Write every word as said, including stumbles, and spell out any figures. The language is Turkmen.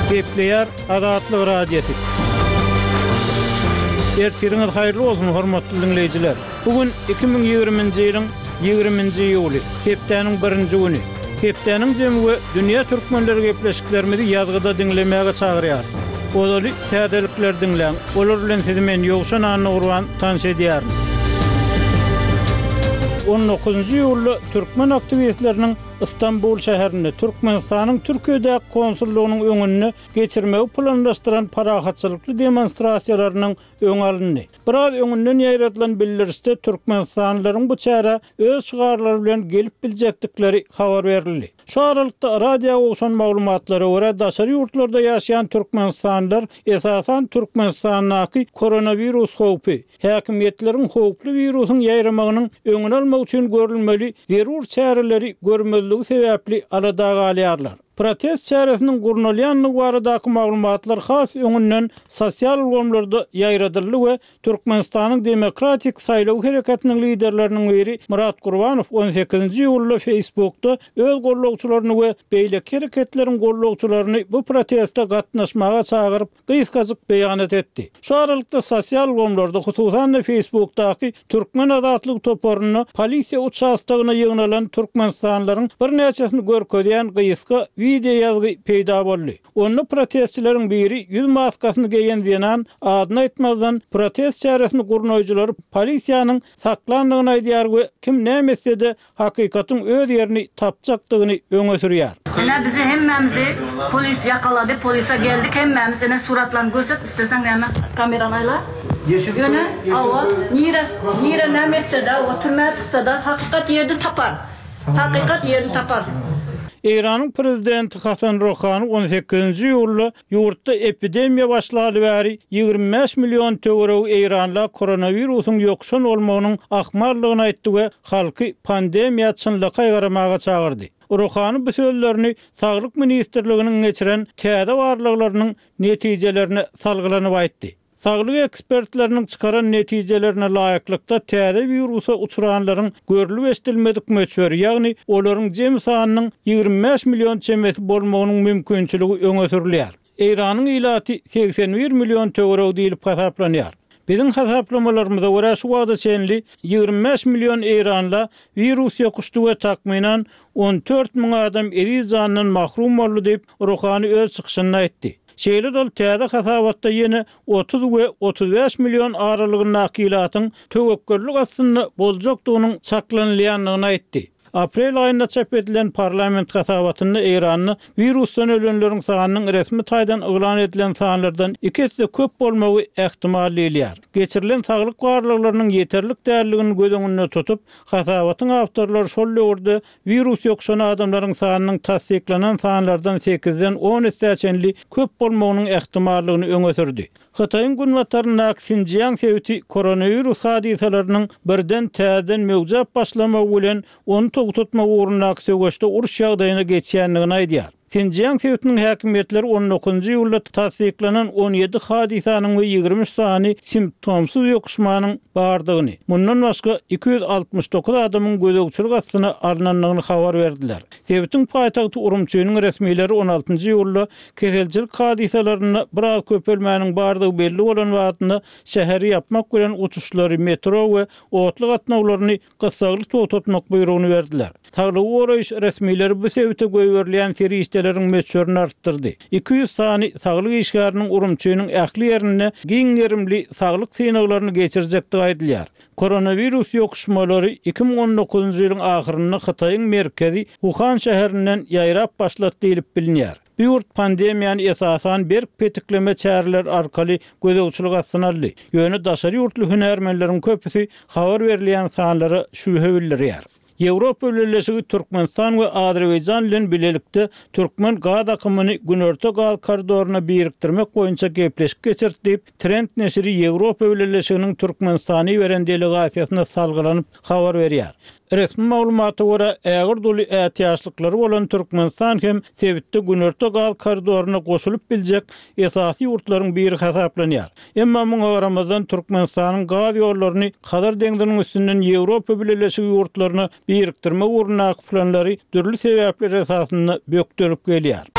Gepleýär Azatlyk radiosi. Ertiriniz haýyrly bolsun hormatly dinleýijiler. Bugün iki bin ýygrüminji ýylyň ýygrüminji ýuly, hepdeniň birinji güni. Hepdeniň jemgy dünýä türkmenleri gepleşiklerimizi ýazgyda dinlemäge çagyrýar. Olaly täzelikler dinleň. Olar bilen hemen ýogşan anyny urwan tanış edýär. on dokuzunji ýylda türkmen aktivistleriniň İstanbul şäherinde Türkmenistanyň Türkiýede konsullugynyň öňünde geçirmegi planlaşdyran parahatçylykly demonstrasiýalarynyň öňe alyndy. Biraz öňünden ýaýratylan bildirişde Türkmenistanlylaryň bu çäre öz çygarlary bilen gelip biljekdikleri habar berildi. Şu aralykda radio oňşan maglumatlara görä daşary ýurtlarda ýaşaýan Türkmenistanlylar esasan Türkmenistanyňky koronavirus howpy, häkimetleriň howply virusyň ýaýramagynyň öňüne almak üçin görülmeli zerur çäreleri görmeli sebäpli arada galýarlar. Protest çäresiniň gurnalýanlygy baradaky maglumatlar has öňünden sosial ulgamlarda ýaýradyldy we Türkmenistanyň demokratik saýlaw hereketiniň liderleriniň biri Murat Gurbanow on sekizinji ýylda Facebookda öz gollagçylaryny we beýlek hereketleriň gollagçylaryny bu protestde gatnaşmaga çagyryp gysgasyk beýanat etdi. Şu aralykda sosial ulgamlarda hususan Facebookdaky Türkmen azatlyk toporuny polisiýa uçastygyna ýygnalan Türkmenistanlylaryň bir näçesini görkezýän gysga video ýazgy peýda boldy. Onu protestçileriň biri ýüz maskasyny giýen diýen adyny aýtmazdan protest çäresini gurnaýjylary polisiýanyň saklandygyny aýdýar we kim näme de hakykatyň öz ýerini tapjakdygyny öňe sürýär. Ana bizi hemmemizi polis yakaladı, polise geldik, hemmemiz ene suratlarını görset, istesen hemen kamerany ayla. Yöne, ava, nire, nire näme etse de, oturmaya tıksa da hakikat yerini tapar. Hakikat yerini tapar. İran'ın prezidenti Hasan Rouhani on sekizinji ýylda ýurtda epidemiýa başlady bäri ýygrimi beş milyon töwereg İranla koronavirusyň ýokşan bolmagynyň ahmarlygyny aýtdy we halky pandemiýa çynlyga gaýgarmaga çagyrdy. Rouhani bu sözlerini Saglyk ministrliginiň geçiren täze barlyklarynyň netijelerini salgylanyp aýtdy. Saglyk ekspertleriniň çykaran netijelerine laýyklykda täze virusa uçuranlaryň görülüp estilmedik möçberi, ýagny olaryň jem sanynyň ýygrimi beş milyon çemeti bolmagynyň mümkinçiligi öňe sürilýär. Iranyň ilaty seksen bir milyon töwereg diýilip hasaplanýar. Bizim hasaplamalarymyza görä şu wagtda çenli ýygrimi beş milyon İranla virus ýokuşdy we takminan on dört min adam eri janynyň mahrum boldy diýip Rouhani öz çykyşynda aýtdy. Şeýle dol täze hasabatda ýene otuz we otuz beş milyon aralygyny nakylatyň töwekkürlük aslynda boljakdygynyň çaklanylýanlygyny aýtdy. Aprel aýynda çap edilen parlament hasabatynda Iranyň virusdan ölenleriň sanynyň resmi taýdan ýylan edilen sanlardan ikisi köp bolmagy ähtimal edilýär. Geçirilen saglyk barlyklarynyň ýeterlik därligini göz öňünde tutup, hasabatyň awtorlary şol ýerde virus ýokşan adamlaryň sanynyň tasdiklanan sanlardan sekizden on üçe köp bolmagynyň ähtimallygyny öňe sürdi. Hataýyň günwataryna Xinjiang sewti koronavirus hadisalarynyň birden täzeden möwjap başlamagy bilen onu tutma uğruna söwgeçde uruş ýagdaýyna geçýänligini aýdýar. Xinjiang sewtiniň häkimetleri on dokuzunji ýylda tasdiklanan on ýedi hadisanyň we ýygrimi üç sany simptomsuz ýokuşmanyň bardygyny, mundan başga iki yüz altmış dokuz adamyň gözegçilik astyna alynanlygyny habar berdiler. Sewtiň paýtagty Urumçynyň resmileri on altıncı ýylda keselçilik hadisalaryny biraz köpelmäniň bardygy belli bolan wagtynda şäheri yapmak bilen uçuşlary, metro we otlyk atnawlaryny gysgaly tutmak buýrugyny berdiler. Saglyk goraýyş resmileri bu sewte göýberilýän serişdeleriň möçberini artdyrdy. iki yüz sany saglyk işgäriniň Urumçynyň ähli ýerine giň ýerimli saglyk synaglaryny geçirjekdi aýdylýar. Koronavirus ýokuşmalary iki bin on dokuzunji ýylyň ahyrynda Hataýyň merkezi Wuhan şäherinden ýaýrap başlady diýilip bilinýär. Bu ýurt pandemiýany esasan bir petikleme çäreler arkaly gözegçilik astyna aldy. Ýöne daşary ýurtly hünärmenleriň köpüsi habar berilýän sanlary şühe bildirýär. Ýewropa Birleşigi Türkmenistan we Azerbaýjan bilen bilelikde Türkmen gaz akymy Günorta gaz koridoryna biriktirmek boýunça gepleşik geçirdi. Trend neşri Ýewropa Birleşiginiň Türkmenistany beren delegasiýasyna salgylanyp habar berýär. Resmi maglumaty görä ägir doly ätiýaçlyklary bolan Türkmenistan hem Sewitde Günorta gaz koridoryna goşulyp biljek esasy ýurtlaryň biri hasaplanýar. Emma muňa Ramazan Türkmenistanyň gaz ýollaryny Hazar deňdiniň üstünden Ýewropa Birleşigi ýurtlaryna biriktirme uğruna planlary dürli sebäpler esasynda bökdürüp gelýär.